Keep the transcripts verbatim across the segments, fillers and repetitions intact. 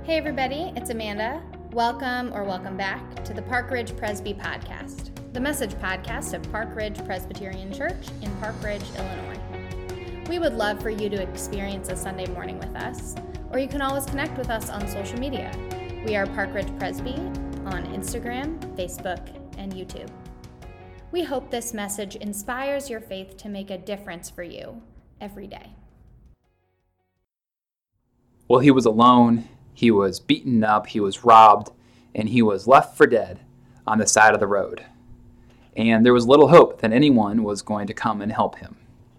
Hey everybody, it's Amanda. Welcome or welcome back to the Park Ridge Presby Podcast, the message podcast of Park Ridge Presbyterian Church in Park Ridge, Illinois. We would love for you to experience a Sunday morning with us, or you can always connect with us on social media. We are Park Ridge Presby on Instagram, Facebook, and YouTube. We hope this message inspires your faith to make a difference for you every day. Well, he was alone, he was beaten up, he was robbed, and he was left for dead on the side of the road. And there was little hope that anyone was going to come and help him.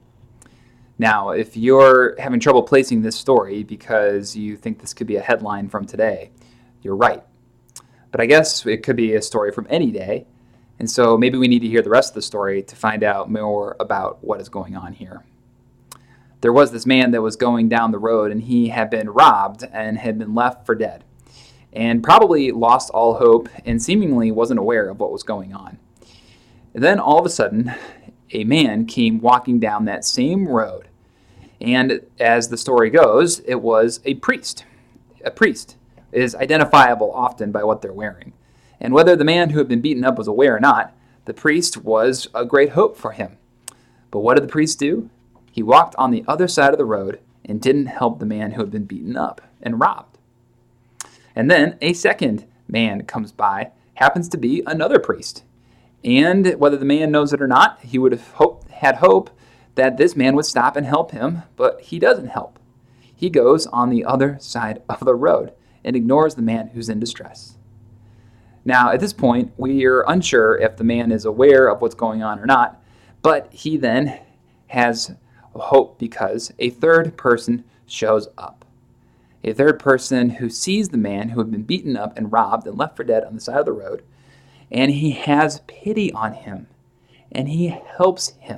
Now, if you're having trouble placing this story because you think this could be a headline from today, you're right. But I guess it could be a story from any day, and so maybe we need to hear the rest of the story to find out more about what is going on here. There was this man that was going down the road, and he had been robbed and had been left for dead, and probably lost all hope and seemingly wasn't aware of what was going on. And then all of a sudden, a man came walking down that same road, and as the story goes, it was a priest. A priest is identifiable often by what they're wearing, and whether the man who had been beaten up was aware or not, the priest was a great hope for him. But what did the priest do? He walked on the other side of the road and didn't help the man who had been beaten up and robbed. And then a second man comes by, happens to be another priest. And whether the man knows it or not, he would have hope, had hope that this man would stop and help him, but he doesn't help. He goes on the other side of the road and ignores the man who's in distress. Now, at this point, we are unsure if the man is aware of what's going on or not, but he then has hope because a third person shows up. A third person who sees the man who had been beaten up and robbed and left for dead on the side of the road, and he has pity on him, and he helps him.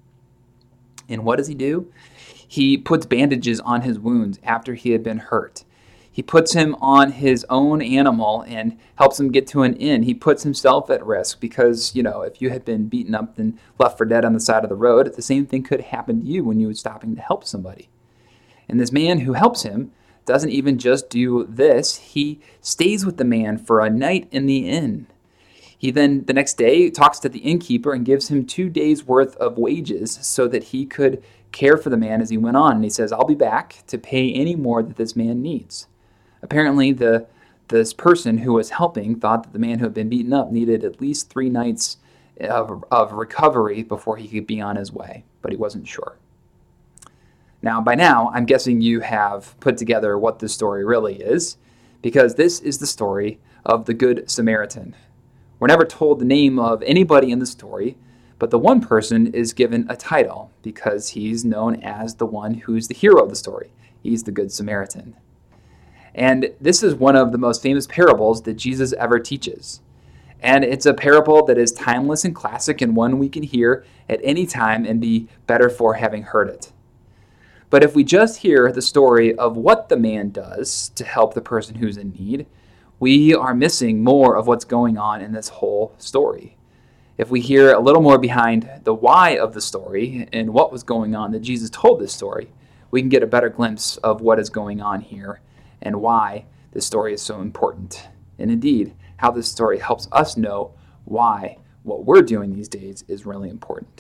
And what does he do? He puts bandages on his wounds after he had been hurt. He puts him on his own animal and helps him get to an inn. He puts himself at risk because, you know, if you had been beaten up and left for dead on the side of the road, the same thing could happen to you when you were stopping to help somebody. And this man who helps him doesn't even just do this. He stays with the man for a night in the inn. He then, the next day, talks to the innkeeper and gives him two days' worth of wages so that he could care for the man as he went on. And he says, I'll be back to pay any more that this man needs. Apparently, the this person who was helping thought that the man who had been beaten up needed at least three nights of, of recovery before he could be on his way, but he wasn't sure. Now, by now, I'm guessing you have put together what this story really is, because this is the story of the Good Samaritan. We're never told the name of anybody in the story, but the one person is given a title because he's known as the one who's the hero of the story. He's the Good Samaritan. And this is one of the most famous parables that Jesus ever teaches. And it's a parable that is timeless and classic and one we can hear at any time and be better for having heard it. But if we just hear the story of what the man does to help the person who's in need, we are missing more of what's going on in this whole story. If we hear a little more behind the why of the story and what was going on that Jesus told this story, we can get a better glimpse of what is going on here and why this story is so important. And indeed, how this story helps us know why what we're doing these days is really important.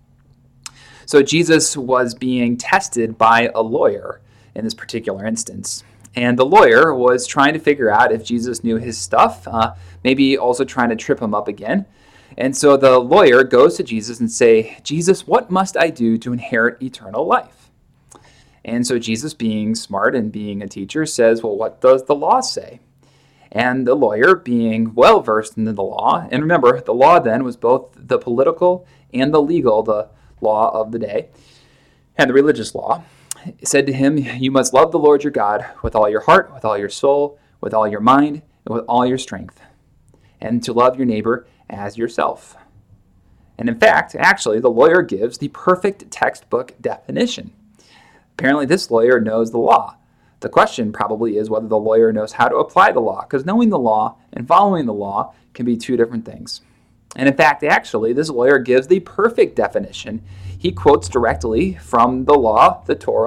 So Jesus was being tested by a lawyer in this particular instance. And the lawyer was trying to figure out if Jesus knew his stuff, uh, maybe also trying to trip him up again. And so the lawyer goes to Jesus and say, Jesus, what must I do to inherit eternal life? And so Jesus, being smart and being a teacher, says, well, what does the law say? And the lawyer, being well-versed in the law, and remember, the law then was both the political and the legal, the law of the day, and the religious law, said to him, you must love the Lord your God with all your heart, with all your soul, with all your mind, and with all your strength, and to love your neighbor as yourself. And in fact, actually, the lawyer gives the perfect textbook definition. Apparently, this lawyer knows the law. The question probably is whether the lawyer knows how to apply the law, because knowing the law and following the law can be two different things. And in fact, actually, this lawyer gives the perfect definition. He quotes directly from the law, the Torah,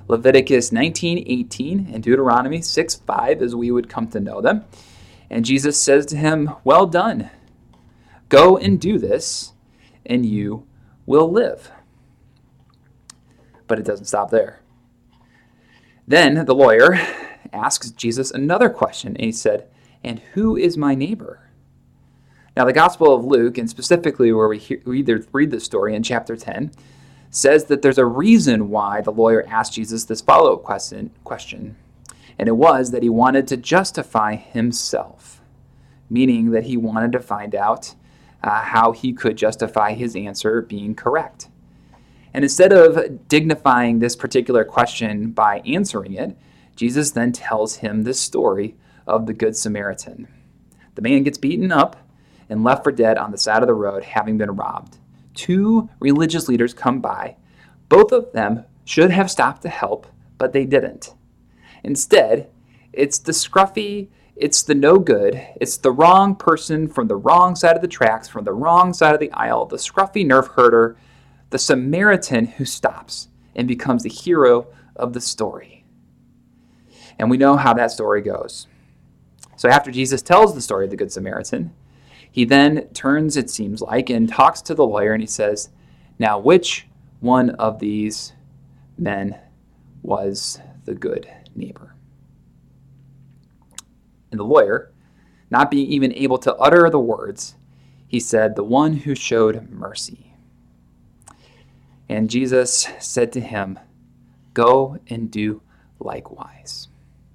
Leviticus nineteen eighteen and Deuteronomy six five, as we would come to know them. And Jesus says to him, "Well done. Go and do this, and you will live." But it doesn't stop there. Then the lawyer asks Jesus another question, and he said, "And who is my neighbor?" Now, the Gospel of Luke, and specifically where we hear, we either read the story in chapter ten, says that there's a reason why the lawyer asked Jesus this follow-up question, question, and it was that he wanted to justify himself, meaning that he wanted to find out uh, how he could justify his answer being correct. And instead of dignifying this particular question by answering it, Jesus then tells him this story of the Good Samaritan. The man gets beaten up and left for dead on the side of the road, having been robbed. Two religious leaders come by. Both of them should have stopped to help, but they didn't. Instead, it's the scruffy, it's the no good, it's the wrong person from the wrong side of the tracks, from the wrong side of the aisle, the scruffy nerve herder, the Samaritan who stops and becomes the hero of the story. And we know how that story goes. So after Jesus tells the story of the Good Samaritan, he then turns, it seems like, and talks to the lawyer, and he says, "Now, which one of these men was the good neighbor?" And the lawyer, not being even able to utter the words, he said, "The one who showed mercy." And Jesus said to him, "Go and do likewise."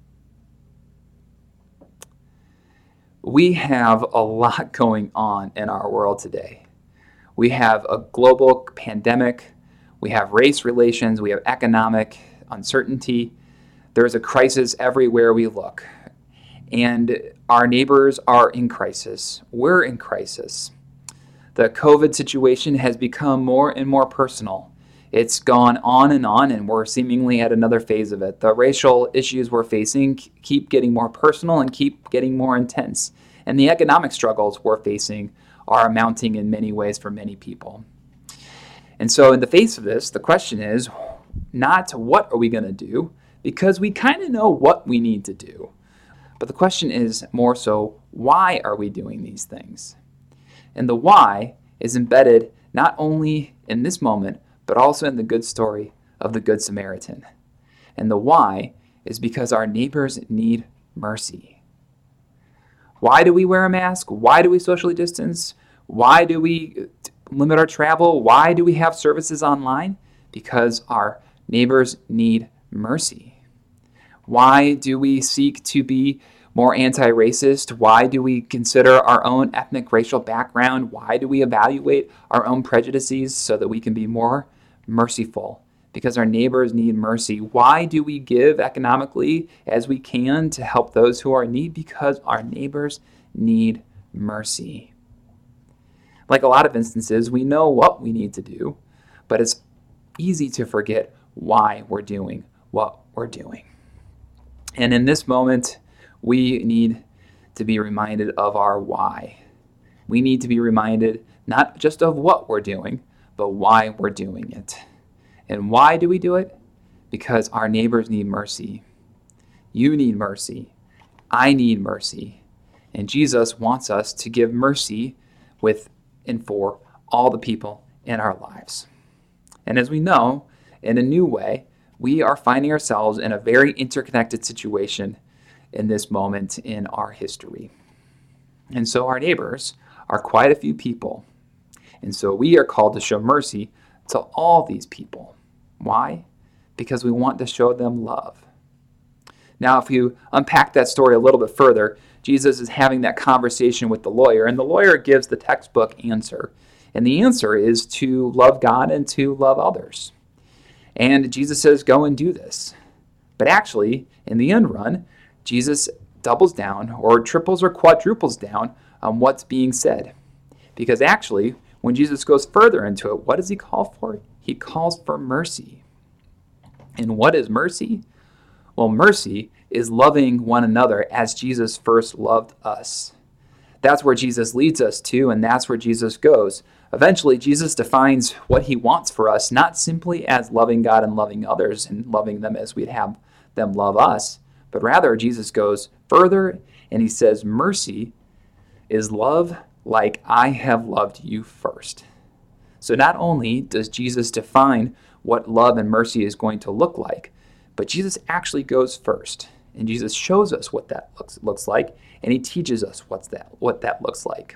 We have a lot going on in our world today. We have a global pandemic. We have race relations. We have economic uncertainty. There's a crisis everywhere we look. And our neighbors are in crisis. We're in crisis. The COVID situation has become more and more personal. It's gone on and on, and we're seemingly at another phase of it. The racial issues we're facing keep getting more personal and keep getting more intense. And the economic struggles we're facing are mounting in many ways for many people. And so in the face of this, the question is not what are we going to do, because we kind of know what we need to do. But the question is more so, why are we doing these things? And the why is embedded not only in this moment, but also in the good story of the Good Samaritan. And the why is because our neighbors need mercy. Why do we wear a mask? Why do we socially distance? Why do we limit our travel? Why do we have services online? Because our neighbors need mercy. Why do we seek to be more anti-racist? Why do we consider our own ethnic racial background? Why do we evaluate our own prejudices so that we can be more merciful? Because our neighbors need mercy. Why do we give economically as we can to help those who are in need? Because our neighbors need mercy. Like a lot of instances, we know what we need to do, but it's easy to forget why we're doing what we're doing. And in this moment, we need to be reminded of our why. We need to be reminded not just of what we're doing, but why we're doing it. And why do we do it? Because our neighbors need mercy. You need mercy. I need mercy. And Jesus wants us to give mercy with and for all the people in our lives. And as we know, in a new way, we are finding ourselves in a very interconnected situation in this moment in our history. And so our neighbors are quite a few people. And so we are called to show mercy to all these people. Why? Because we want to show them love. Now, if you unpack that story a little bit further, Jesus is having that conversation with the lawyer, and the lawyer gives the textbook answer. And the answer is to love God and to love others. And Jesus says, go and do this. But actually, in the end run, Jesus doubles down or triples or quadruples down on what's being said. Because actually, when Jesus goes further into it, what does he call for? He calls for mercy. And what is mercy? Well, mercy is loving one another as Jesus first loved us. That's where Jesus leads us to, and that's where Jesus goes. Eventually, Jesus defines what he wants for us, not simply as loving God and loving others and loving them as we'd have them love us, but rather Jesus goes further and he says, mercy is love like I have loved you first. So not only does Jesus define what love and mercy is going to look like, but Jesus actually goes first. And Jesus shows us what that looks looks like, and he teaches us what's that what that looks like.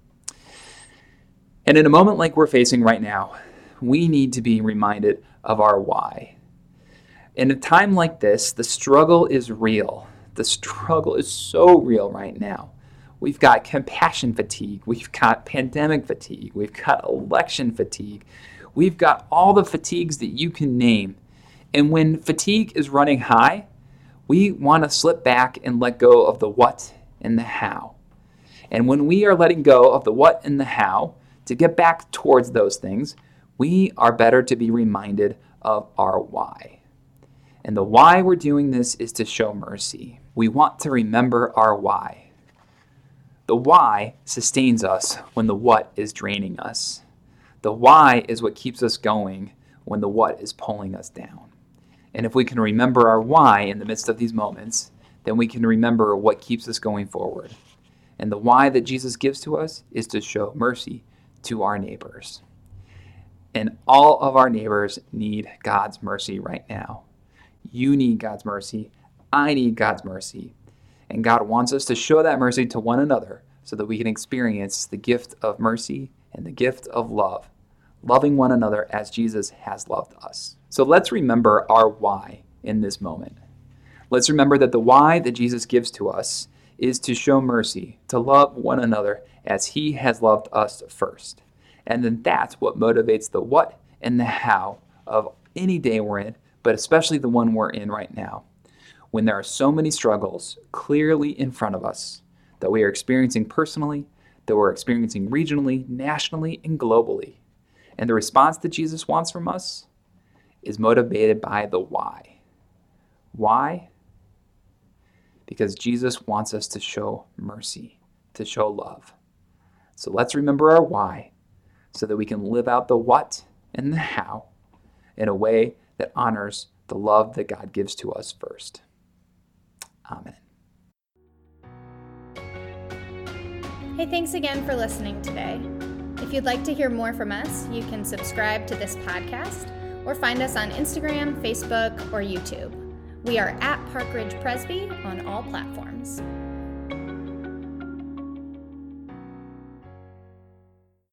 And in a moment like we're facing right now, we need to be reminded of our why. In a time like this, the struggle is real. The struggle is so real right now. We've got compassion fatigue. We've got pandemic fatigue. We've got election fatigue. We've got all the fatigues that you can name. And when fatigue is running high, we want to slip back and let go of the what and the how. And when we are letting go of the what and the how to get back towards those things, we are better to be reminded of our why. And the why we're doing this is to show mercy. We want to remember our why. The why sustains us when the what is draining us. The why is what keeps us going when the what is pulling us down. And if we can remember our why in the midst of these moments, then we can remember what keeps us going forward. And the why that Jesus gives to us is to show mercy to our neighbors. And all of our neighbors need God's mercy right now. You need God's mercy. I need God's mercy. And God wants us to show that mercy to one another so that we can experience the gift of mercy and the gift of love, loving one another as Jesus has loved us. So let's remember our why in this moment. Let's remember that the why that Jesus gives to us is to show mercy, to love one another as he has loved us first. And then that's what motivates the what and the how of any day we're in, but especially the one we're in right now, when there are so many struggles clearly in front of us that we are experiencing personally, that we're experiencing regionally, nationally, and globally. And the response that Jesus wants from us is motivated by the why. Why? Because Jesus wants us to show mercy, to show love. So let's remember our why so that we can live out the what and the how in a way that honors the love that God gives to us first. Amen. Hey, thanks again for listening today. If you'd like to hear more from us, you can subscribe to this podcast or find us on Instagram, Facebook, or YouTube. We are at Park Ridge Presby on all platforms.